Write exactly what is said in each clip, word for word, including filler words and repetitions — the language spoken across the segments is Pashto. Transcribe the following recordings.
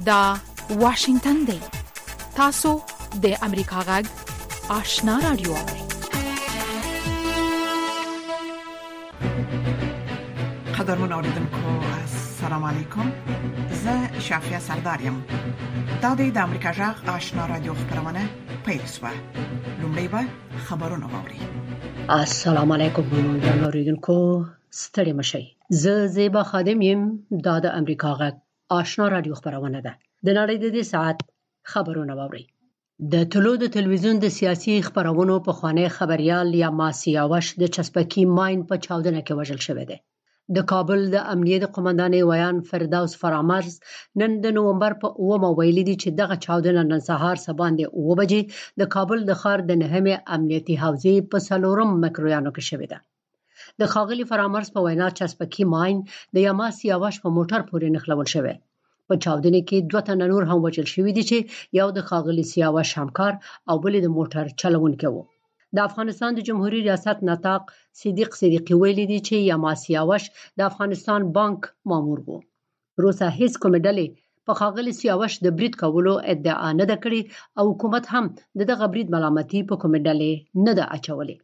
دا واشنگتن دی. تاسو د امریکا غږ آشنا رادیو. قدرمن اوریدونکو السلام علیکم. زه شافیا سردارم. دا د امریکا غږ آشنا رادیو خبرونه پیل شوه. لومړی به خبرونه واوري. السلام علیکم ورحمت اوریدونکو ستړي مشئ. زه زیبا خادم یم. دا د امریکا غږ آشنا رادیو خبرونه ده. د نړۍ د دې ساعت خبرونه واوري. د ټولو د تلویزیون د سیاسي خبرونو په خوانې خبريال یا ماسیاوش د چسپکی ماین په چاودنه کې وژل شوی دی. د کابل د امنیه د قومندان ویان فردوس فرامرز نن د نومبر په اومه ویلي دي چې دغه چاودنه نن سهار سباندې اوه بجې د کابل د ښار د نهمه امنیتي حوزې په سلورم مکرویانو کې شوې ده. د خاغلی فرامرز په وینا چسپکی ماین د یما سیاوش په موټر پورې نښلول شوی. په چاودنه کې دوه تنه نور هم وژل شوي دي چې یو د خاغلی سیاوش همکار او بل د موټر چلوونکی و. د افغانستان د جمهوریت ریاست نطاق صدیق صدیقی ویلي دي چې یما سیاوش د افغانستان بانک مامور و. روسه هیڅ کومه ډلې په خاغلی سیاوش د برید کولو ادعا نه ده کړې او حکومت هم دغه برید ملامتي په کومه ډلې نه ده اچولې.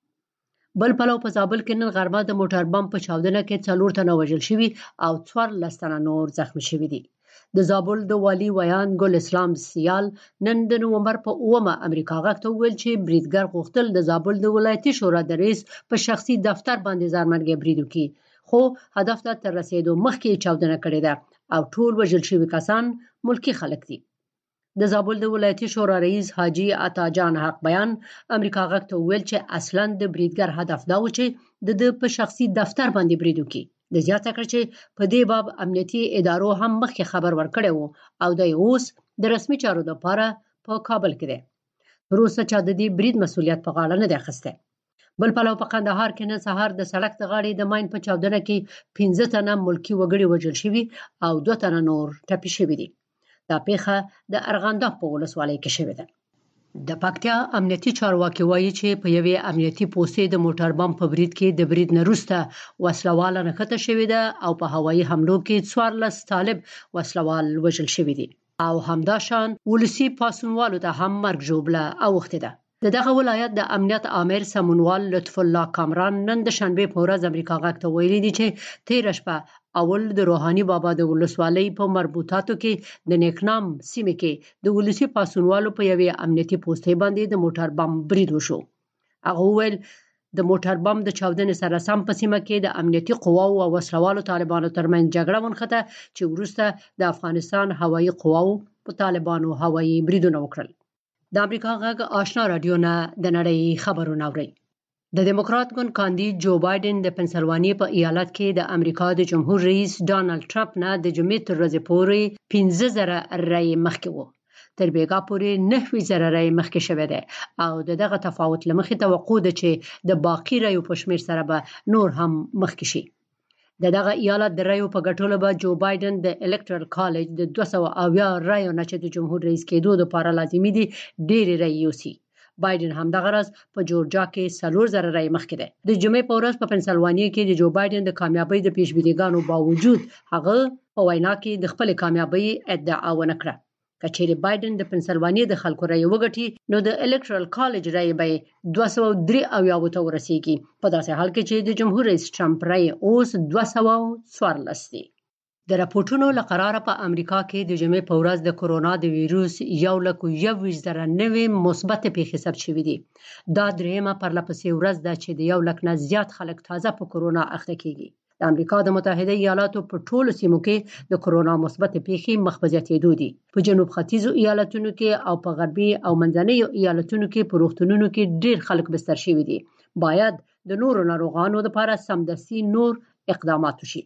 بل پلو په زابل کې نن غرمه د موټر بم په چاودنه کې څلور تنه وژل شوي او څوارلس تنه نور زخمی شوي دي. د زابل د والی ویان ګل اسلام سیال نن د نومبر په اومه امریکا غږ ته ویل چې بریدګر غوښتل د زابل د ولایتي شورا د رئیس په شخصي دفتر باندې ځانمرګي برید وکړي، خو هدف ته تر رسیدو مخکې چاودنه کړې ده او ټول وژل شوي کسان ملکی خلک دي. د زابل د ولایتي شورا رئیس حاجی عطا جان حق بیان امریکا غږ ته ویل چې اصلا د بریدګر هدف دا و چې د په شخصي دفتر باندې برید وکړي. د زیاته کړ چې په دې باب امنیتي ادارو هم مخکې خبر ورکړی وو او د اوس د رسمي چارو لپاره په کابل کې دی. روسه چا د دې برید مسولیت په غاړه نه دی اخیستی. بل پلو په قندهار کې نن سهار د سړک د غاړې د ماین په چاودنه کې پنځه تنه ملکی وګړي وژل شوي او دوه تنه نور ټپي شوي دي. دا پیښه د ارغنداب په ولسوالۍ کې شوې ده. د پکتیا امنیتي چارواکي وایي چې په یوې امنیتي پوستې د موټر بم په برید کې د برید نه وروسته وسلواله نښته شوې ده او په هوایي حملو کې څوارلس طالب وسلوال وژل شوي دي او همداشان ولسی پاسونوالو ته هم مرګ ژوبله اوښتې ده. د دغه ولایت د امنیت آمر سمونوال لطف الله کامران نن د شنبه په ورځ امریکا غږ ته ویلي دي چې تیر شپه اول د روحاني بابا د ولسوالۍ په مربوطاتو کې د نیکنام سیمې کې د ولسی پاسونوالو په یوې امنیتي پوستې باندې د موټر بم برید وشو. هغه ویل د موټر بم د چاودنې سره سم په سیمه کې د امنیتي قواو او وسلوالو طالبانو ترمنځ جګړه ونښته چې وروسته د افغانستان هوایي قواو په طالبانو هوایي بریدونه وکړل. د امریکا غږ آشنا رادیو نه د نړۍ خبرونه اوري. د دیموکرات ګوند کاندید جو بایدن د پنسلوانیا په ایالت کې د امریکا د جمهور رئیس ډانلډ ټرمپ نه د جمعې تر ورځې پورې پنځه زره رای مخکې و. تر بیګا پورې نهه زره رای مخکې شوی دی او دغه تفاوت لمخې توقع ده چې د باقی رایو په شمیر سره به نور هم مخکې شي. د دغه ایالت د رایو په ګټلو به جو بایدن د الکټرل کالج د دوه سوه اویا رایو نه چې د جمهور رئیس کېدو لپاره لازمي دي ډېرې رایې یوسي. بایدن هم دغه ورځ په جورجیا کې څلور زره رای مخکې دی. د جمعې په ورځ په پنسلوانیا کې د جو بایدن د کامیابی د پیشبینیګانو باوجود هغه په وینا کې د خپل کامیابی ادعا ونه کړه. کچېرې بایدن د پنسلوانیا د خلکو رای وګټي نو د الکټرل کالج رای به دوه سوه درې اویا ته ورسیږي، په داسې حال کې چې د جمهور رئیس ټرمپ رای اوس دوه سوه څوارلس دی. د راپورټونو له قراره په امریکا کې د جمعې په ورځ د کورونا د ویروس یو لک یو ویشت زره نوې مثبت پیښې ثبت شوې دي. دا دریمه پرلپسې ورځ ده چې د یو لک نه زیات خلک تازه په کورونا اخته کیږي. د امریکا د متحده ایالاتو په ټولو سیمو کې د کورونا مثبت پیښې مخ په زیاتېدو دي. په جنوب ختیځو ایالتونو کې او په غربي او منځنیو ایالتونو کې په روغتونونو کې ډېر خلک بستر شوي دي. باید د نورو ناروغانو لپاره سمدستي نور اقدامات وشي.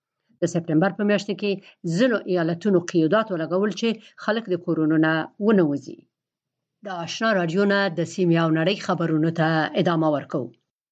د سپټمبر په میاشت کې ځینو ایالتونو قیودات ولګول چې خلک د کورونا نه ونه وځي. د آشنا رادیو نه د سیمې او نړۍ خبرونو ته ادامه ورکوو.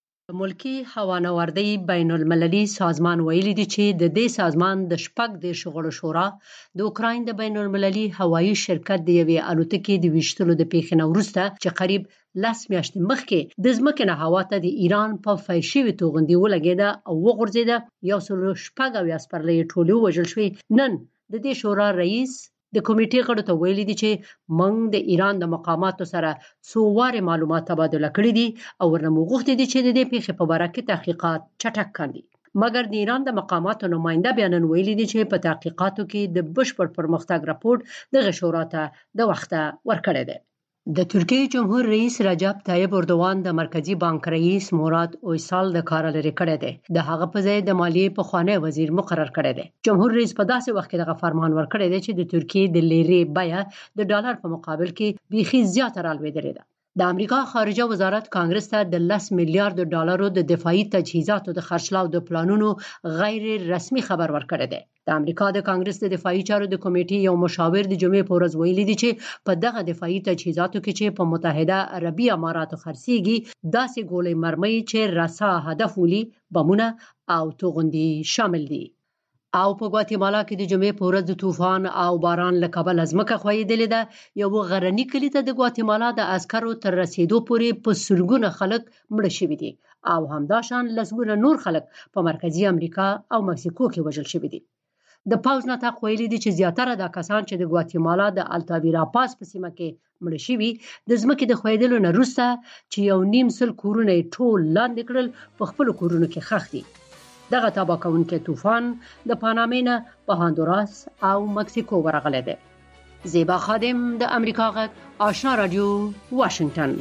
ملکی هوانوردی بین المللي سازمان ویلي دي چې د دې سازمان د شپږ د شغل شورا د اوکراین د بین المللي هوایي شرکت د یوې الوتکې د ویشتلو د پیښې نه وروسته چې قریب لس میاشتې مخکې د ځمکې نه هوا ته د ایران په فیل شوي توغندي ولګېده او وغورځېده. یو سل شپږ اویا سپرلۍ ټولې ووژل شوې. نن د دې شورا رئیس د کمیټې غړو ته ویلي دي چې موږ د ایران د مقاماتو سره څو واره معلومات تبادله کړي دي او ورنه موږ غوښتي دي چې د دې پیښې په باره کې تحقیقات چټک کړي. مګر د ایران د مقاماتو نماینده بیا نن ویلي دي چې په تحقیقاتو کې د بشپړ پرمختګ راپور دغه شورا ته د وخته ورکړی دی. د ترکیې جمهور رئیس رجب طیب اردوغان د مرکزی بانک رئیس مراد اویسال د کار لري کړی دی. د هغه په ځای د مالیې پخوانی وزیر مقرر کړی دی. جمهور رئیس په داسې وخت کې دغه فرمان ورکړی دی چې د ترکیې د لیرې بیه د ډالر په مقابل کې بیخي زیاته رالوېدلې ده. د امریکا خارجه وزارت کانګرس ته د لس میلیارډ ډالرو د دفاعي تجهیزاتو د خرڅلاو د پلانونو غیر رسمي خبر ورکړی دی. د امریکا د کانګرس د دفاعي چارو د کمیټې یو مشاور د جمعې په ورځ ویلي دی چې په دغه دفاعي تجهیزاتو کې چې په متحده عربي اماراتو خرڅېږي داسې ګولۍ مرمۍ چې رسا هدف ولي، بمونه او توغندي شامل دي. او په ګواتیمالا کې د جمعې په ورځ د طوفان او باران له کبله ځمکه ښویېدلې ده. یو غرني کلي ته د ګواتیمالا د عسکرو تر رسیدو پورې په سلګونه خلک مړه شوي دي او همداشان لسګونه نور خلک په مرکزی امریکا او مکسیکو کې وژل شوي دي. د پوځ نطاق ویلي دي چې زیاتره دا کسان چې د ګواتیمالا د التاویرا پاس په سیمه کې مړه شوي د ځمکې د ښویېدلو نه وروسته چې یو نیم سل کورونه یې ټول لاندې کړل په خپلو کورونو کې ښخ دي. دغه تباه کوونکی طوفان د پانامې نه په هاندوراس او مکسیکو ورغلی دی. زیبا خادم د امریکا غږ آشنا رادیو واشنگټن.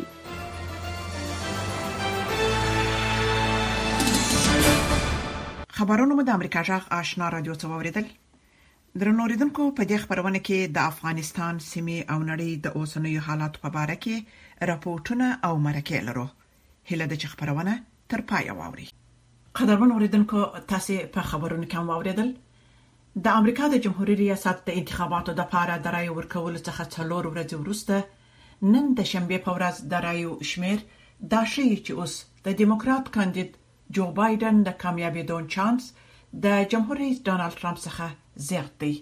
خبرونه مو د امریکا غږ آشنا رادیو څخه واوریدل. درنو اوریدونکو په دې خبرونه کې د افغانستان سیمې او نړۍ د اوسنیو حالاتو په اړه کې راپورټونه او مرکې لرو. هله د خبرونه تر پای واوري. قدرمن اوریدونکو تاسو په خبرونو کې واوریدل د امریکا د جمهوریت ریاست د انتخاباتو د لپاره د رای ورکولو څخه څلور ورځې وروسته نن د شنبه په ورځ د رایو شمیر دا شی چې اوس د دیموکرات کاندید جو بایدن د کامیابیدو چانس د جمهور رئیس ډانلډ ټرمپ څخه زیات دی.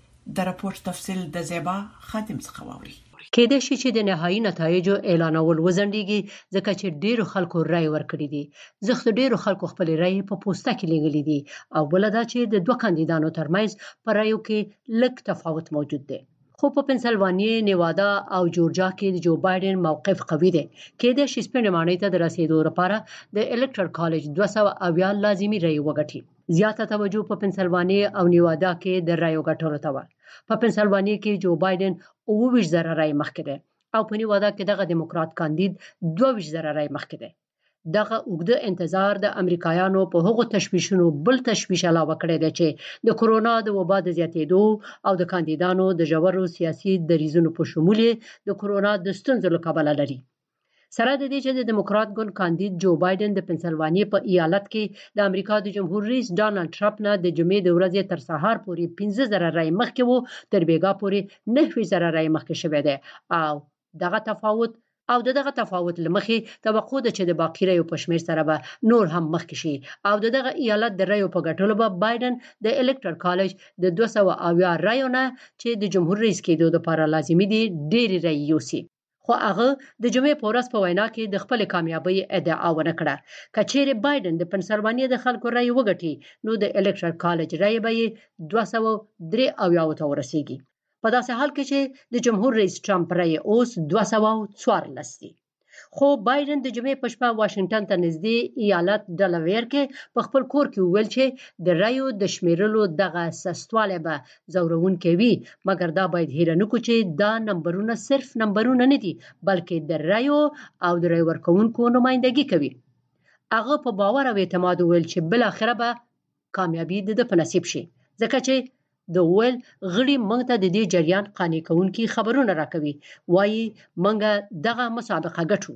د راپور تفصیل د زیبا خادم څخه واوري. کېدای شي چې د نهایي نتایجو اعلانول وزندېږي ځکه چې ډیرو خلکو رای ورکړي دي. ځکه ډیرو خلکو خپل رای په پوسټه کې لګلې دي او بل دا چې د دوه کاندیدانو ترمنځ پر رایو کې لږ تفاوت موجود دی. خو په پنسلوانیا، نیوادا او جورجیا کې د جو بایدن موقف قوي دی. کېدای شي سپینې ماڼۍ ته د رسیدو لپاره د الکټرل کالج دوه سوه اویا لازمي رای وګټي. زیاته توجه په پنسلوانیا او نیوادا کې د رایو ګټلو ته و. په پنسلوانیا کې جو بایدن اوه ویشت زره رای مخکې دی او په نیوادا کې دغه دیموکرات کاندید دوه ویشت زره رای مخکې دی. دغه اوږده انتظار د امریکایانو په هغو تشویشونو بل تشویش علاوه کړی دی چې د کرونا د وبا د زیاتېدو او د کاندیدانو د ژورو سیاسي دریځونو په شمول د کرونا د ستونزو له کبله لري. سره د دې چې د دیموکرات ګوند کاندید جو بایدن د پنسلوانیا په ایالت کې د امریکا د جمهور رئیس ډانلډ ټرمپ نه د جمعې د ورځې تر سهار پورې پنځه زره رای مخکې وو، تر بیګا پورې نهه زره رای مخکې شوی دی او دغه تفاوت او دغه تفاوت لمخې توقع ده چې د باقی رایو په شمیر سره به نور هم مخکې شي او دغه ایالت د رایو په ګټلو به بایدن د الکټرل کالج د دوه سوه اویا رایو نه چې د جمهور رئیس کېدو لپاره لازمي دي ډېری رای یوسي. خو هغه د جمعې په ورځ په وینا کې د خپل کامیابی ادعا ونه کړه. که چیرې بایدن د پنسلوانیا د خلکو رای وګټي نو د الکټرل کالج رای به دوه سوه درې اویا ته ورسیږي. په داسې حال کې چې د جمهور رئیس ټرمپ رای اوس دوه سوه څوارلس دی. خو بایدن د جمعې په شپه واشنگټن ته نږدې ایالت ډلاویر کې په خپل کور کې وویل چې د رایو د شمیرلو دغه سستوالی به ځورونکی وي، مګر دا باید هیره نه کړو چې دا نمبرونه صرف نمبرونه نه دي بلکې د رایو او د رای ورکوونکو نمایندګي کوي. هغه په باور او اعتماد وویل چې بالاخره به کامیابي د ده په نصیب شي ځکه چې د ویل غړي موږ ته د دې جریان قانع کوونکي خبرونه راکوي، وایي موږ دغه مسابقه ګټو.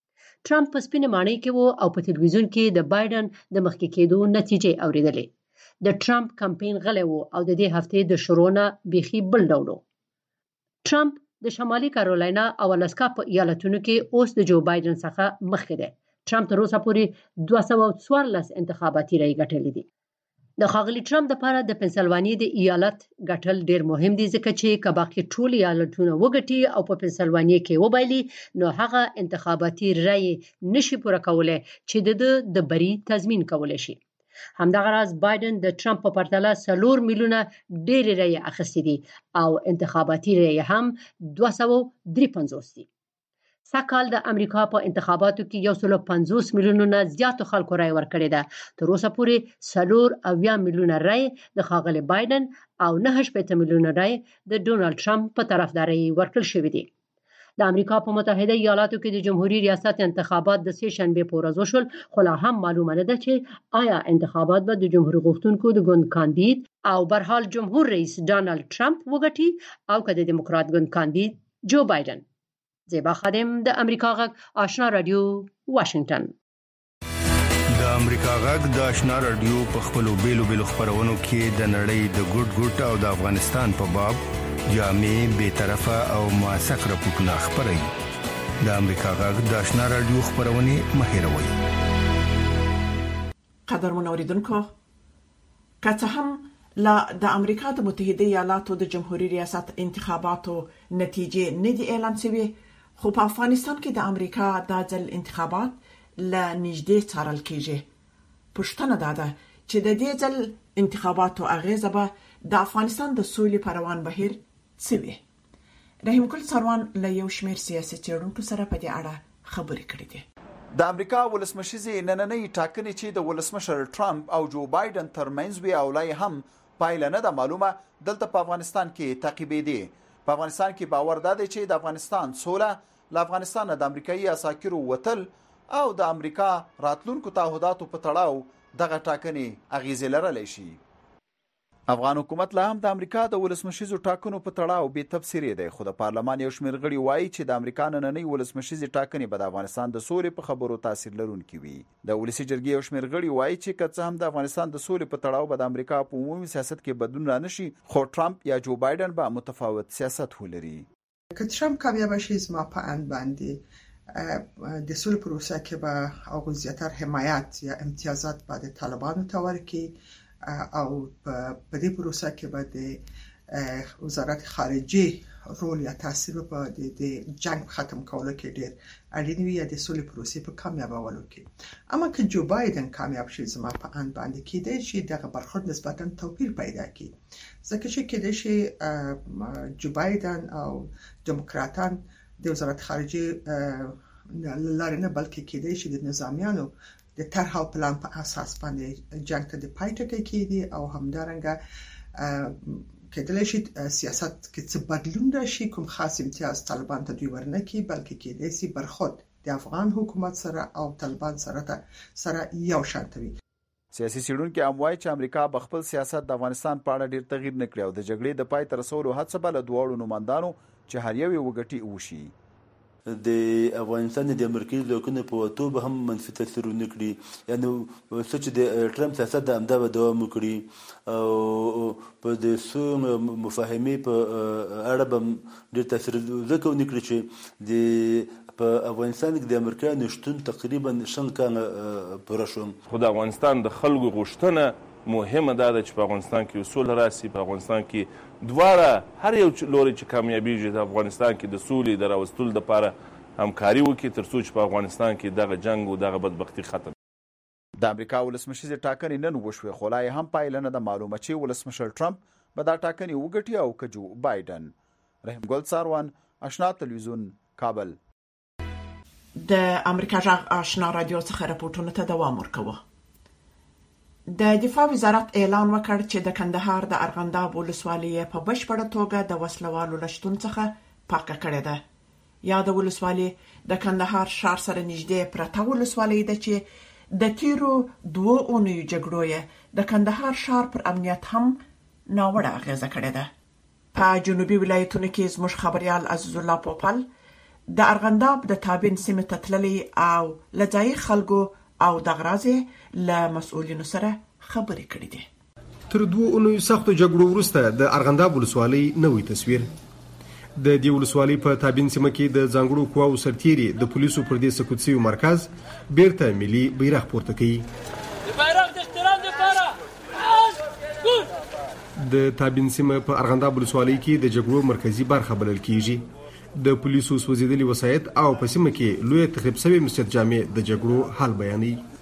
ټرمپ په سپینې ماڼۍ کې وو او په تلویزیون کې د بایدن د مخکې کېدو نتیجې اوریدلې. د ټرمپ کمپین غلی وو او د دې هفتې د شروع نه بیخي بل ډول. ټرمپ د شمالي کارولینا او الاسکا په ایالتونو کې اوس د جو بایدن څخه مخکې دی. ټرمپ تر اوسه پورې دوه سوه څوارلس انتخاباتي رایې ګټلې دي. د ښاغلي ټرمپ لپاره د پنسلوانیا د ایالت ګټل ډیر مهم دي ځکه چې که باقي ټول ایالتونه وګټي او په پنسلوانیا کې وبایلي نو هغه انتخاباتي رایې نشي پوره کولی چې د د بری تضمین کولی شي. همدغه راز بایدن د ټرمپ په پرتله څلور میلیونه ډېرې رایې اخیستې دي او انتخاباتي رایې هم دوه سوه درې پنځوس دي. سږکال د امریکا په انتخاباتو کې یو سل پنځوس میلیونونه زیاتو خلکو رایې ورکړې ده. تر اوسه پورې څلور اویا میلیونه رایې د ښاغلي بایدن او نهه شپېته میلیونه رایې د ډونالډ ټرمپ په طرفدارۍ ورکړل شوې دي. د امریکا په متحده ایالاتو کې د جمهوریت ریاست انتخابات د سه شنبې په ورځ وشول، خو لا هم معلومه نه ده چې آیا انتخابات به د جمهوریت غوښتونکو د ګوند کاندید او برحال جمهور رئیس ډونالډ ټرمپ وګټي او که د دیموکرات ګوند کاندید جو بایدن. زیبا خادم د امریکا غږ آشنا رادیو واشنگټن. د امریکا غږ د آشنا رادیو په خپلو بیلو بیلو خبرونو کې د نړۍ د ګډ ګډ او د افغانستان په باب جامع بے طرفه او موثق راپورټونه خبري. د امریکا غږ د آشنا رادیو خبرونه مهیروي. قدرمن اوریدونکو، که هم لا د امریکا د متحده ایالاتو د جمهوریت ریاست انتخاباتو نتیجې نه دي اعلان شوي، خو په افغانستان کې د امریکا د ځل انتخابات لا نږدې څارل کیږي. پښتنه دا ده چې د دې ځل انتخاباتو اغیزه به د افغانستان د سولې پر روان بهیر څه وي. رحیم ګل سروان له یو شمېر سیاسي څېړونکو سره په دې اړه خبرې کړې دي. د امریکا ولسمشري نننۍ ټاکنې چې د ولسمشر ټرمپ او جو بایدن ترمنځ وی او لای هم پایله نه ده معلومه، دلته په افغانستان کې تعقیبې دي. په افغانستان کې باور ده چې د افغانستان سوله له افغانستان د امریکایي عساکرو وتل او د امریکا راتلونکو تعهداتو په تړاو دغه ټاکنې اغیزه لرلی شي. افغان حکومت لا هم د امریکا د ولسمشریزو ټاکنو په تړاو بې تفسیرې دی، خو د پارلمان یو شمېر غړي وایي چې د امریکا نننۍ ولسمشریزې ټاکنې به د افغانستان د سولې په خبرو تاثیر لرونکي وي. د ولسي جرګې یو شمېر غړي وایي چې که څه هم د افغانستان د سولې په تړاو به د امریکا په عمومي سیاست کې بدلون رانشي، خو ټرمپ یا جو بایدن به متفاوت سیاست ولري. که ټرمپ کامیاب شي، زما په اند باندې د سولې پروسه کې به او زیاتره حمایت یا امتیازات به د طالبانو ته ورکړي او په دې پروسه کې به د وزارت خارجه رول یا تاثیر په د جنگ ختم کولو کې ډېر اړین وي یا د سولې پروسې په کامیابولو کې. اما که جو بایدن کامیاب شي، زما په اند باندې کېدای شي دغه برخورد نسبتا توپیر پیدا کړي، ځکه چې کېدای شي جو بایدن او دیموکراتان د وزارت خارجه لاره نه بلکې کېدای شي د نظامیانو د طرح او پلان په اساس باندې جنگ ته د پای ټکی کېدي او همدارنګه کېدای شي سیاست کې څه بدلون راشي، کوم خاص امتیاز طالبان ته دوی ورنکړي، بلکې کېدای شي برخورد د افغان حکومت سره او طالبان سره سره یو شان وي. سیاسي څېړونکي هم وایي چې امریکا به خپل سیاست د افغانستان په اړه ډېر تغییر نه کړي او د جګړې د پای ته رسولو هڅه به له دواړو نمایندانو چې هر یو یې وګټي وشي. د افغانستان د امریکایي ځواکونو په وتو به هم منفي تاثیر ونه کړي، یعنې څه چې د ټرمپ سیاست د همدا به دوام وکړي او په د څو مفاهمې په اړه به ډېر تاثیر ځکه ونه کړي چې د په افغانستان کې د امریکایانو شتون تقریبا شل کاله پوره شو. خو د افغانستان د خلکو غوښتنه مهمه ده چې په افغانستان کې سوله راشي، په افغانستان کې دواړه هر یو لوري چې کامیابیږي د افغانستان کې د سولې د راوستلو لپاره همکاري وکړي، تر څو چې په افغانستان کې دغه جنگ او دغه بدبختي ختم. د امریکا ولسمشریزې ټاکنې نن وشوې، خو لا هم پایله نه ده معلومه چې ولسمشر ټرمپ به دا ټاکنې وګټي او که جو بایدن. رحیم ګل ساروان، آشنا تلویزیون، کابل. د امریکا غږ آشنا رادیو څخه راپورټونه ته دوام ورکوه. د دفاع وزارت اعلان وکړ چې د کندهار د ارغنداب ولسوالۍ په بشپړه توګه د وسلوالو لشتون څخه پاکه کړې ده. یا د ولسوالۍ د کندهار ښار سره نږدې پرته ولسوالۍ ده چې د تیرو دوه اونیو جګړو یې د کندهار ښار پر امنیت هم ناوړه اغیزه کړې ده. په جنوبي ولایتونو کې زموږ خبريال عزیز الله پوپل د ارغنداب د تابین سیمه ته تللی او لځای خلکو او د غرازه له مسؤلینو سره خبرې کړې دي. تر دوه اونیو سختو جګړو وروسته د ارغنداب ولسوالۍ نوې تصویر. د دې ولسوالۍ په تابین سیمه کې د ځانګړو قواو سرتیري د پولیسو پر دې سکوتسي مرکز بیرته ملي بیرغ پورته کوي. د بیرغ د احترام لپاره د تابین سیمه په ارغنداب ولسوالۍ کې د جګړو مرکزی برخه بلل کیږي. د پولیسو سوځیدلي وسایط او په سیمه کې لوی تخریب شوی مسجد جامع د جګړو حال بیانوي.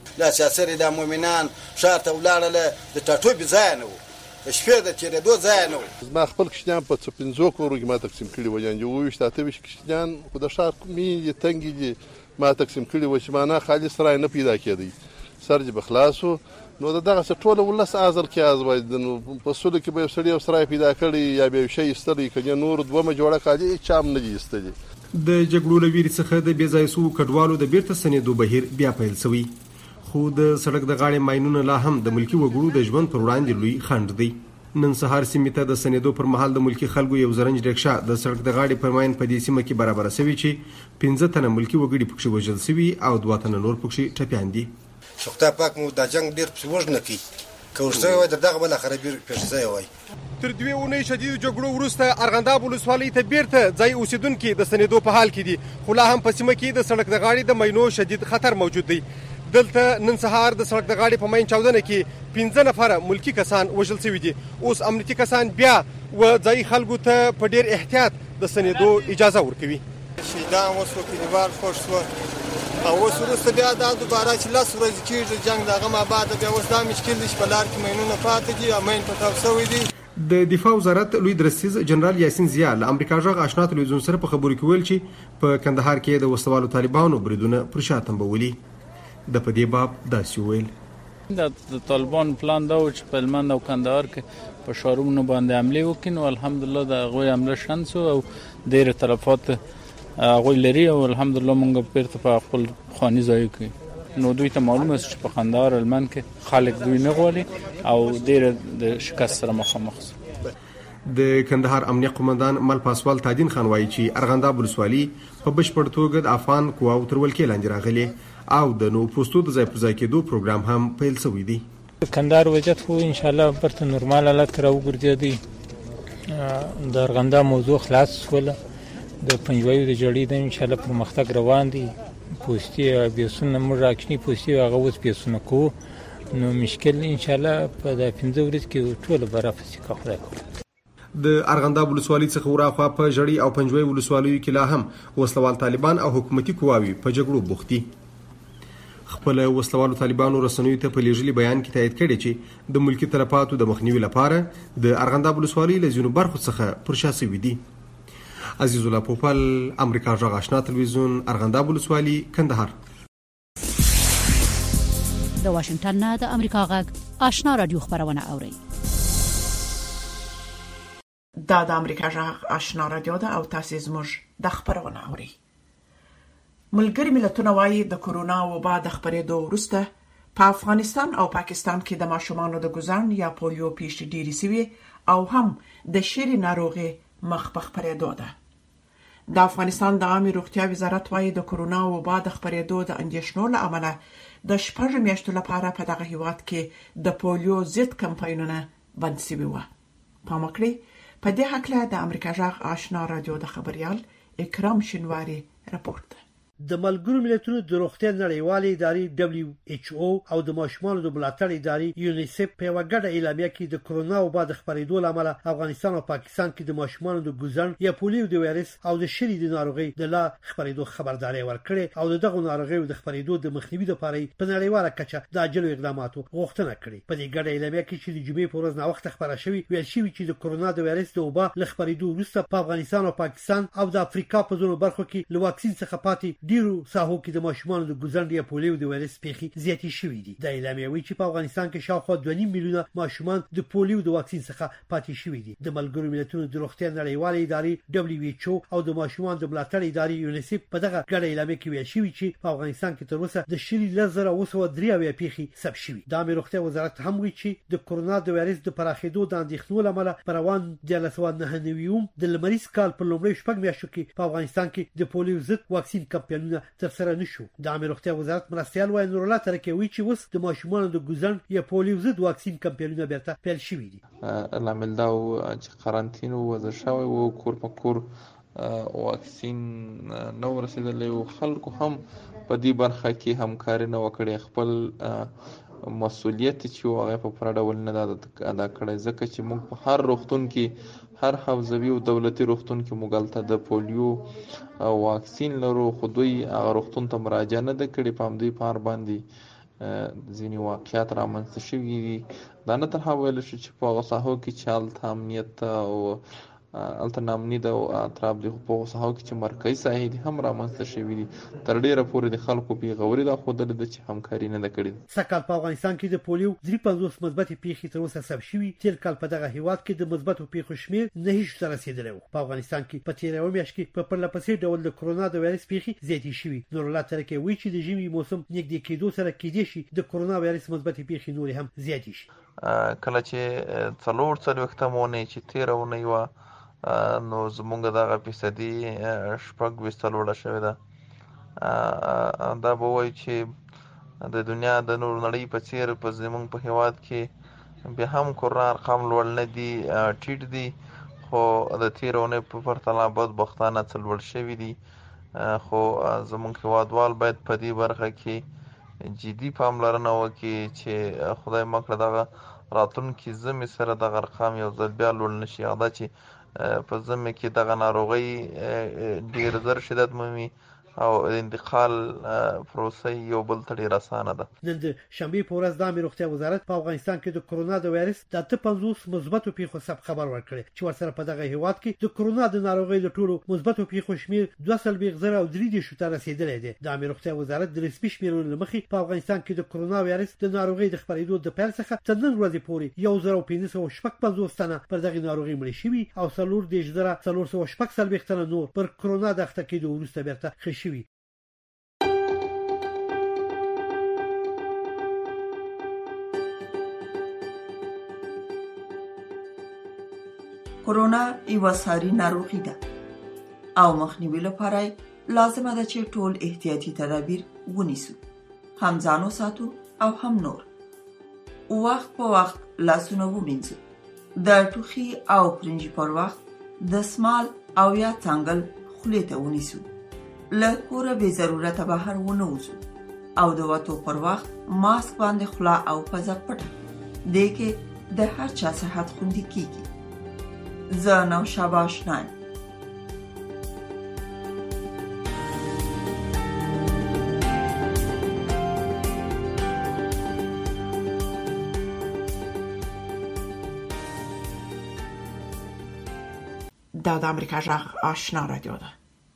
لا سیاسر د مؤمنان ښار ته ولاړله د ټاټوبي ځای نه و د شپې د تېرېدو ځای نه و. زما خپل کشتیان په څو پنځو کورو کې ما تقسیم کړي وو، یعنې اووه ویشت اته ویشت کشتیان خو د ښار مې تنګې دي ما تقسیم کړي وو چې معنا خالي سرای نه پیدا کېدی، سر چې به خلاص وو نو د دغسې ټوله ولس ازل کې از وای نو په سلو کې به یو سړي یو سرای پیدا کړی یا به یو شی ایستلی که نور دومه جوړه کالي هېچا هم نه دي ایستلي. د جګړو له ویرې څخه د بې ځایه شوو کډوالو د بیرته ستنېدو بهیر بیا پیل شوی، خو د سړک د غاړې ماینونه لا هم د ملکي وګړو د ژوند پر وړاندې لوی خنډ دی. نن سهار سیمې ته د ستنېدو پر مهال د ملکي خلکو یو زرنج رکشا د سړک د غاړې پر ماین په دې سیمه کې برابره شوې چې پنځه تنه ملکي وګړي پکښې وژل شوي او دوه تنه نور پکښې ټپیان دي. خدای پاک مو دا جنګ ډېر پسې وژنه کوي، که ورسوی وای تر دغه بالاخره پېښ شوی وای. تر دوې اونۍ شدیدو جګړو وروسته ارغنداب ولسوالۍ ته بیرته ځای اوسېدونکي د ستنېدو په حال کې دي، خو لا هم په سیمه کې د سړک د غاړې د ماینو شدید خطر موجود دی. دلته نن سهار د سړک د غاړې په ماین چاودنه کې پنځه نفره ملکي کسان وژل شوي دي. اوس امنیتي کسان بیا و ځایي خلکو ته په ډېر احتیاط د ستنېدو اجازه ورکوي. شهیدان وشوه، کلیوال خوښ شوه او اوس وروسته بیا دا دوباره چې لس ورځې کېږي جنګ د هغه مابعده بیا اوس دا مشکل دی چې په لار کې ماینونه پاتې دي او ماین پټاو شوی دی. د دفاع وزارت لوی درستیز جنرال یاسین ضیا له امریکا غږ آشنا تلویزیون سره په خبرو کې ویل چې په کندهار کې د وسوالو طالبانو بریدونه پر شا تنبولي. د په دې باب داسې ویل د طالبان پلان دا و چې په هلمند او کندهار کې په ښارونو باندې حملې وکړي، نو الحمدلله د هغوی حمله شنډ شو او ډېرې تلفات هغوی لري او الحمدلله موږ بیرته په خپل پخواني ځایو کې. نو دوی ته معلومه شو چې په کندهار هلمند کې خلک دوی نه غواړي او ډېره د شکست سره مخامخ شو. د کندهار امنیه قومندان مل پاسوال تادین خان وایي چې ارغنداب ولسوالي په بشپړ توګه د افغان قواو تر ولکې لاندې راغلي او د نو پوسټو د ځای پر ځای کېدو پروګرام هم پیل شوی دی. کندهار وضعیت خو ان شاء الله برته نورمال حالت ته راوګرځېدی. د ارغنداب موضوع خلاص شوله، د پنجوایو د جړۍ د ان شاء الله پرمختګ روان دی. پوسټي بیسونه موږ راکښني پوسټي هغه اوس بیسونه کوو، نو مشکل ان شاء الله په د پنځه ورځې کې ټوله به رافسي که خدای کوي. د ارغنداب ولسوالۍ څخه وراخوا په جړۍ او پنجوای ولسوالیو کې لا هم وسلوال طالبان او حکومتي قواوي په جګړو بوخت دي. خپل وسلوالو طالبانو رسنیو ته په لیږلي بیان کې تایید کړی چې د ملکي طرفاتو د مخنیوي لپاره د ارغنداب ولسوالۍ له ځینو برخو څخه پر شا شوي دي. عزیز الله پوپل، امریکا غږ آشنا تلویزیون، ارغنداب ولسوالۍ، کندهار. د واشنگټن نه د امریکا غږ آشنا رادیو خبرونه اوري. دا د امریکا غږ آشنا رادیو ده او تاسو زموږ د خبرونه اوري. ملګری ملتونه وايي د کورونا وبا د خبرېدو وروسته په افغانستان او پاکستان کې د ماشومانو د ګزن یا پولیو پیښې ډېرې شوي او هم د شری ناروغي مخ په خبرېدو ده. د افغانستان د عامه روغتیا وزارت وايي د کورونا وبا د خبرېدو د اندېښنو له امله د شپږ میاشتو لپاره په دغه هیواد کې د پولیو ضد کمپاینونه بند شوي وو. پام وکړئ، په دې هکله د امریکا غږ آشنا رادیو د خبريال اکرام شینواری راپورټ. د ملګرو ملتونو د روغتیا نړیوالې ادارې دبليو ایچ او او د ماشومانو د ملاتړ ادارې یونیسف په یوه ګډه اعلامیه کې د کورونا وبا د خپرېدو له امله افغانستان او پاکستان کې د ماشومانو د ګوزن یا پولیو د وایرس او د شری د ناروغۍ د لا خپرېدو خبرداري ورکړې او دغه ناروغیو د خپرېدو د مخنیوي لپاره په نړیواله کچه د عاجلو اقداماتو غوښتنه کړې. په دې ګډه اعلامیه کې چې د جمعې په ورځ ناوخته خبره شوې ویل شوی چې د کورونا د وایرس د وبا له خپرېدو وروسته په افغانستان او پاکستان او د افریقا په ځینو برخو کې له واکسین څخه پاتې ډیرو ساحو د ماشومانو د ګوزن یا پولیو د وایرس پیښې زیاتې شوې دي. د اعلامیه وایي چې په افغانستان کې شاوخوا دوه نیم میلیونه ماشومان د پولیو د واکسین څخه پاتې شوي دي. د ملګرو ملتونو د روغتیا نړیوالې ادارې دبليو ایچ او او د ماشومان د ملاتړ ادارې یونیسف په دغه ګډه اعلامیه کې ویل شوی چې په افغانستان کې تر اوسه د شری لس زره اوه سوه درې اویا پیښې ثبت شوي. د عامه روغتیا وزارت هم وایي چې د کورونا د وایرس د پراخېدو د اندېښنو له امله په روان دیارلس سوه نهه نوي د لمریز کال په لومړیو شپږ میاشتو کې په افغانستان کې د پولیو ضد واکسین کمپاینونه ترسره نه شو. د عامه روغتیا وزارت مرستیال وایي نور الله ترکي وایي چې اوس د ماشومانو د ګوزن یا پولیو ضد واکسین کمپاینونه بیرته پیل شوي دي. لامل دا چې قرنطین وضع شوی و، کور په کور واکسین نه ورسېدلی و، خلکو هم په دې برخه کې همکاري نه وکړي، خپل مسؤلیت چې هغه په پوره ډول نه ادا کړی، ځکه چې موږ په هر روغتون کې هر حوزوي او دولتي روغتون کې موږ هلته د پولیو واکسین لرو، خو دوی هغه روغتون ته مراجعه نه ده کړې، په همدوی په هر باندې ځینې واقعیات رامنځته شوي دي. دا نه تنها ویلی شو چې په هغه ساحو کې چې هلته امنیت او هلته ناامني ده او اطراف د په هغو ساحو کې چې مرکزي ساحې دي هم رامنځته شوي دي. تر ډېره پورې د خلکو بېغوري دا ښودلې ده چې همکاري نه ده کړې. سږکال په افغانستان کې د پولیو درې پنځوس مثبتې پیښې تر اوسه ثبت شوي. تېر کال په دغه هېواد کې د مثبتو پیښو شمېر نهه شو ته رسېدلی و. په افغانستان کې په تېره یوه میاشت کې په پرله پسې ډول د کرونا د وایرس پیښې زیاتې شوي. نورالله ترکی وایي چې د ژمي موسم نږدې کېدو سره کېدای شي د کرونا وایرس مثبتې پیښې نورې هم زیاتې شي. کله چې څلور څلوېښتمه اونۍ چې تېره اونۍ وه نو زمونږ دغه فیصدي شپږ ویشت لوړه شوې ده. دا به وایي چې د دنیا د نور نړۍ په څېر په زمونږ په هېواد کې بیا هم کرونا ارقام لوړ نه دي، ټیټ دي، خو د تېرې اونۍ په پرتله بدبختانه څه لوړ شوي دي. خو زمونږ هېوادوال باید په دې برخه کې جدي پاملرنه وکړي چې خدای مه کړه دغه راتلونکي ژمي سره دغه ارقام یو ځل بیا لوړ نه شي. هغه دا چې په ژمي کې دغه ناروغۍ ډېر زر شدت مومي او د انتقال پروسه یو بل ته ډېر اسانه ده. نن د شنبې په ورځ د عامې روغتیا وزارت په افغانستان کې د کرونا د وایرس د اته پنځوس مثبتو پیښو ثبت خبر ورکړی چې ورسره په دغه هېواد کې د کرونا د ناروغۍ د ټولو مثبتو پیښو شمېر دوه څلوېښت زره او درې دېرشو ته رسېدلی دی. د عامې روغتیا وزارت د رسمي شمېرونو له مخې په افغانستان کې د کرونا وایرس د ناروغۍ د خپرېدو د پیل څخه تر نن ورځې پورې یو زر او پنځه سوه شپږ پنځوس تنه پر دغې ناروغۍ مړه شوي او څلور دېرش زره څلور سوه شپږ څلوېښت تنه نور پر کرونا د اخته کېدو وروسته بېرته ښه شوي. کرونا یوه ساري ناروغي ده او مخنیوي لپاره لازمه ده چې ټول احتیاطي تدابیر ونیسو، هم ځان وساتو او هم نور. وخت په وخت لاسونه ومینځو، د ټوخي او پرنجي پر وخت دستمال او یا څنګل خولې ته ونیسو، له کوره بې ضرورته بهر ونه وځو او د وتو پر وخت ماسک باندې خوله او پزه پټه. دې کې د هر چا صحت خوندي کیږي. زه نوشابه آشنایم. دا د امریکا غږ آشنا رادیو ده.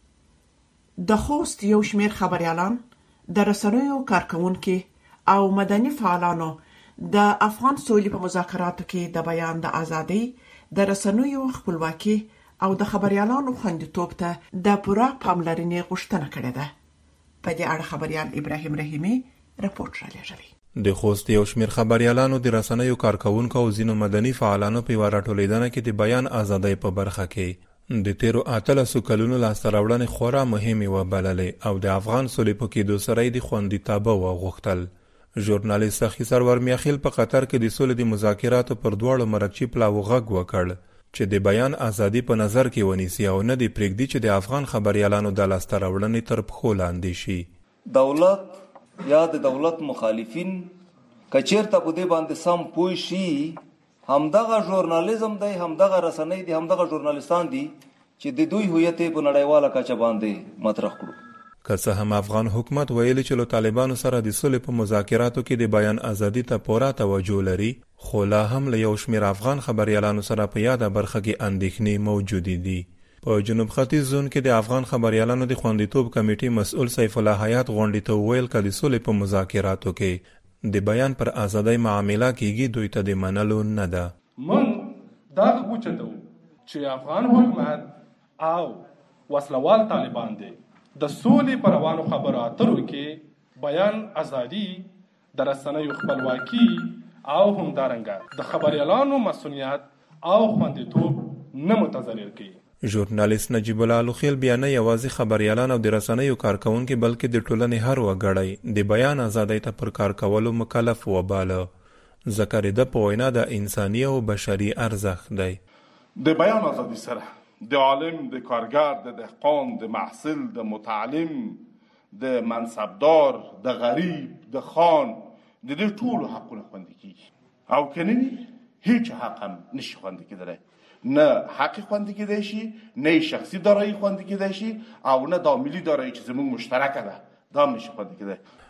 د خوست یو شمېر خبريالان، د رسنیو کارکونکو او مدني فعالانو د افغان سولې په مذاکراتو کې د بیان د ازادۍ، د رسنیو خپلواکي او د خبريالانو خوندیتوب ته د پوره پاملرنې غوښتنه کړې ده. په دې اړه خبريال ابراهیم رحیمي رپورټ رالیږلی. د خوست یو شمېر خبريالانو، د رسنیو کارکونکو او ځینو مدني فعالانو په یوه راټولېدنه کې د بیان ازادۍ په برخه کې د تیرو اتلسو کلونو لاسته راوړنې خورا مهمې وبللې او د افغان سولې په کېدو سره یې د خوندیتابه وغوښتل. ژورنالیست سخي سرور میاخیل په قطر کې د سولې د مذاکراتو پر دواړو مرکچي پلاو غږ وکړ چې د بیان ازادي په نظر کې ونیسي او نه دی پرېږدي چې د افغان خبريالانو د لاسته راوړنې تر پښو لاندې شي. دولت یا د دولت مخالفین که چیرته په دې باندې سم پوه شي، همدغه ژورنالیزم دی، همدغه رسنۍ دی، همدغه ژورنالیستان دي چې د دوی هویت په نړیواله کچه باندې مطرح کړو. که څه هم افغان حکومت ویلي چې له طالبانو سره د سولې په مذاکراتو کې د بیان ازادي ته پوره توجه لري، خو لا هم له یو شمېر افغان خبريالانو سره په یاده برخه کې اندېښنې موجودې دي. په جنوب ختیځ زون کې د افغان خبريالانو د خوندیتوب کمیټې مسؤل سیف الله حیات غونډې ته وویل که د سولې په مذاکراتو کې د بیان پر ازادۍ معامله کېږي، دوی ته د منلو نه ده. موږ دا وچتو چې افغان حکومت او وسلوال طالبان دي د سولې پر روانو خبرو اترو کې بیان ازادي، د رسنیو خپلواکي او همدارنګه د خبريالانو مسؤلیت او خوندیتوب نه متضرر کوي. ژورنالیست نجیب الله لوخیل بیا نه یوازې خبريالان او د رسنیو کارکونکي بلکې د ټولنې هر وګړی د بیان ازادۍ ته پر کار کولو مکلف وباله. ذکر ده په وینا د انساني او بشري ارزښت دی. د بیان ازادي سره د عالم، د کارګر، د دهقان، د محصل، د متعلم، د منصبدار، د غریب، د خان، د دې ټولو حقونه خوندي کیږي او که نه وي هیڅ حق هم نشي خوندي کېدلی. نه حق خوندي کېدی شي، نه شخصي دارایي خوندي کېدی شي او نه دا ملي دارایي چې زموږ مشترکه ده دا هم نشي خوندي کېدی.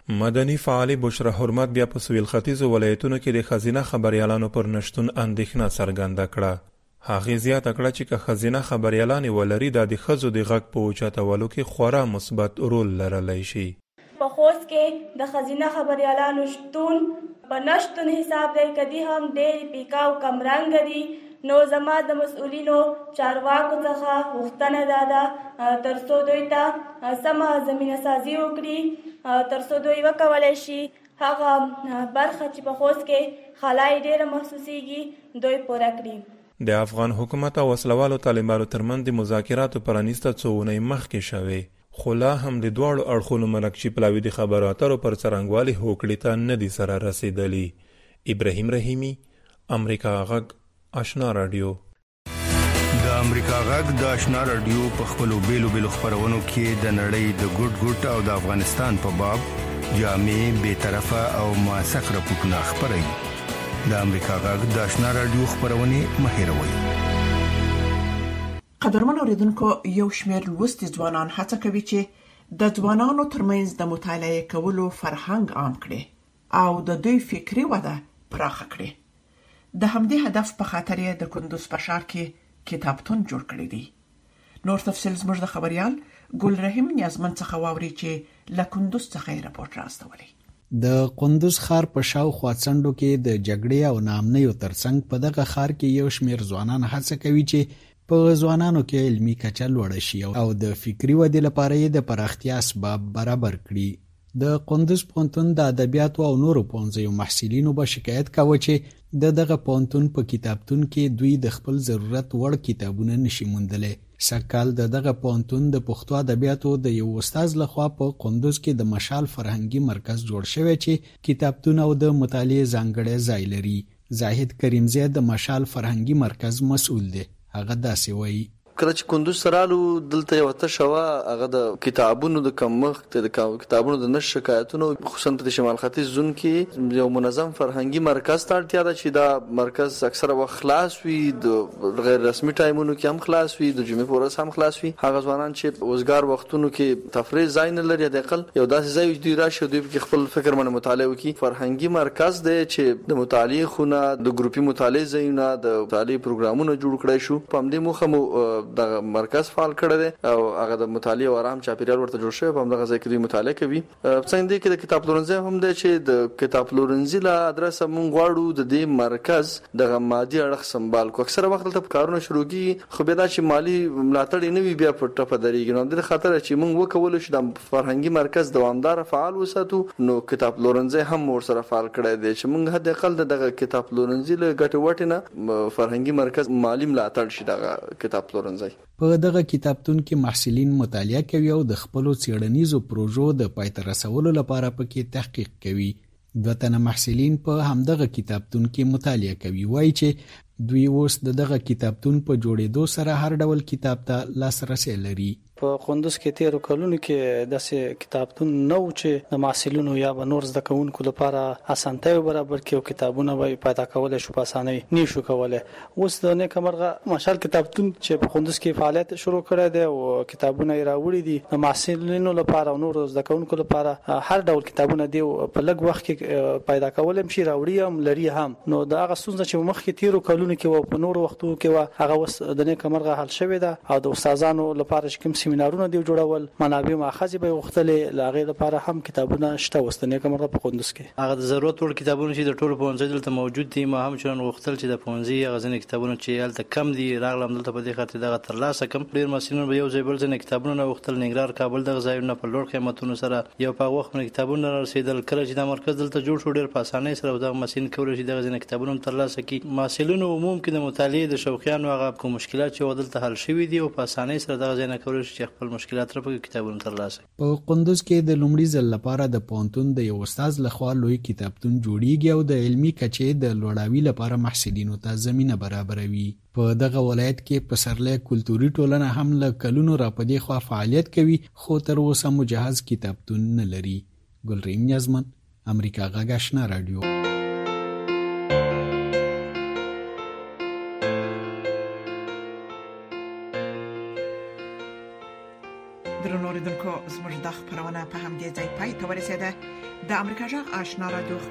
مدني فعالي بشرا حرمت بیا په سویل ختیځو ولایتونو کې د خزینه خبريالانو پر نشتون اندېښنه څرګنده کړه. هغه زیاته کړه چې که خزینه خبريالان ولري د ښځو د غږ په اوچتولو کې خورا مثبت رول لرلی شي. په خوست کې د خزینه خبريالانو شتون په نشتون حساب دی کدي هم ډېر پیکاو کمرنګ دي. نو زما د مسؤلینو چارواکو څخه غوښتنه ده ده تر څو دوی ته سمه زمینه سازي وکړي، تر څو دوی وکولی شي هغه برخه چې په خوست کې خلای ډېره محسوسیږي دوی پوره کړي. د افغان حکومت او وسلوالو طالبانو ترمنځ د مذاکراتو پرانیسته څو اونۍ مخکې شوې، خو لا هم د دواړو اړخونو مرکچي پلاوي د خبرو اترو پر څرنګوالي هوکړې ته نه دي سره رسېدلي. ابراهیم رحیمي، امریکا غږ، آشنا رادیو. د امریکا غږ د آشنا رادیو په خپلو بیلو بیلو خبرونو کې د نړۍ د ګوټ ګوټ او د افغانستان په باب جامع، بے طرفه او موثق راپورټونه خپروي. د امریکا غږ د آشنا رادیو خبرونه مه هېروئ. قدرمن اوریدونکو، یو شمېر لوستي ځوانان هڅه کوي چې د ځوانانو ترمنځ د مطالعه کولو فرهنګ عام کړي او د دوی فکري وده پراخه کړي. د همدې هدف په خاطر یې د کندوز په ښار کې کتابتون جوړ کړی دی. نور تفصیل زموږ د خبريال ګل رحیم نیازمن څخه واوري چې له کندوز څخه راپورټ راستولی. د کندوز ښار په شاوخوا څنډو کې د جګړې او ناامنیو ترڅنګ په دغه ښار کې یو شمېر ځوانان هڅه کوي چې په ځوانانو کې علمي کچه لوړه شي او د فکري ودې لپاره یې د پراختیا اسباب برابر کړي. د کندوز پوهنتون د ادبیاتو او نورو پوهنځیو محصلینو به شکایت کاوه چې د دغه پوهنتون په کتابتون کې دوی د خپل ضرورت وړ کتابونه نشي موندلی. سږکال د دغه پوهنتون د پښتو ادبیاتو د یو استاد لخوا په کندوز کې د مشال فرهنګي مرکز جوړ شوی چې کتابتون او د مطالعې ځانګړی ځای لري. زاهد کریمزی د مشال فرهنګي مرکز مسؤل دی. هغه داسې وایي: کله چې کندوز سرالو دلته یو تشه وه، هغه د کتابونو د کمښت، د کتابونو د نشت شکایتونو، خصوصا په شمال ختیځ زون کې یو منظم فرهنګي مرکز ته اړتیا ده چې دا مرکز اکثره وخت خلاص وي، د غیر رسمي ټایمونو کې هم خلاص وي، د جمعې په ورځ هم خلاص وي. هغه ځوانان چې اوزګار وختونو کې تفریح ځای نه لري، د اقل یو داسې ځای چې دوی راشي دوی پکې خپل فکر باندې مطالعه وکړي. فرهنګي مرکز دی چې د مطالعې خونه، د ګروپي مطالعې ځایونه، د مطالعې پروګرامونه جوړ کړی شو. په همدې موخه مو د مرکز فعال کړی دی او هغه د مطالعې او آرام چاپیریال ورته جوړ شوی. په همدغه ځای کې دوی مطالعه کوي. څنګه دی کې د کتاب پلورنځي هم دی چې د کتاب پلورنځي له ادرسه مونږ غواړو د دې مرکز دغه مادي اړخ سمبال کو. اکثره وخت دلته کارونه شروع کیږي خو بیا دا چې مالی ملاتړ نه وي، بیا په ټپه درېږي. نو د خاطر چې مونږ وکولو چې د فرهنګي مرکز دوامدار فعال وساتو، نو کتاب پلورنځي هم ورسره فعال کړی دی چې مونږ حد اقل دغه کتاب پلورنځي له ګټې وټې نه فرهنګي مرکز مالی ملاتړ شي دغه کتاب پلورنځي. په دغه کتابتون کې محصلین مطالعه کوي او د خپلو څېړنیزو پروژو د پای ته رسولو لپاره پکې تحقیق کوي. دوه تنه محصلین په همدغه کتابتون کې مطالعه کوي. وایي چې دوی اوس د دغه کتابتون په جوړېدو سره هر ډول کتاب ته لاسرسی لري. په کندوز کې تیرو کلونو کې داسې کتابتون نو چې د محصلینو یا به نور زده کوونکو لپاره اسانتیاوې برابر کړي او کتابونه به پیدا کولای شو په اسانۍ نه شو کولای. اوس د نیکه مرغه مشال کتابتون چې په کندوز کې فعالیت شروع کړی دی او کتابونه یې راوړي دي د محصلینو لپاره او نور زده کوونکو لپاره هر ډول کتابونه دی په لږ وخت کې پیدا کولای شي، راوړي هم لري هم. نو دا هغه ستونزه چې مخکې تیرو کلونو کې او په نور وختونو کې هغه اوس د نیکه مرغه حل شوې ده او د استادانو لپاره چې کوم سیمینارونه دی جوړول، منابع ماخذ به وختلې لاغې لپاره هم کتابونه شته وستنه کومه په کندوز کې. هغه د ضرورت ټول کتابونه چې د ټولو پونځي دلته موجود دي، ما هم چون وختل چې د پونځي غزنه کتابونه چې هلته کم دي راغلم دلته په دې خاطر دغه ترلاسه کم. ډیر مسلمان به یو ځای بل ځای کتابونه وختل نګرار کابل دغه ځایونه په لوړ قیمتونو سره یو په وخت باندې کتابونه رسیدل. کله چې د مرکز دلته جوړ شو ډیر په اسانۍ سره دغه مسین کول شي دغه ځای کتابونه ترلاسه کی. مسلمان عموم کې د مطالعې د شوقیانو هغه کوم مشکلات چې ودلته حل شوي دي او په اسانۍ سره دغه ځای کول شي خپل مشکلات را په کتابونو ترلاسه. په کندوز کې د لومړي ځل لپاره د پوهنتون د یو استاد لخوا لوی کتابتون جوړیږي او د علمي کچې د لوړاوي لپاره محصلینو ته زمينه برابروي. په دغه ولایت کې پسرلی کلتوري ټولنه هم له کلونو را پدې خوا فعالیت کوي خو تر اوسه مجهز کتابتون نه لري. ګلریم نیازمن، امریکا غږ آشنا رادیو. درنو اوریدونکو، زموږ د خپرونه په همدې ځای پای ته ورسېده. د امریکا جغ آشنا رادیو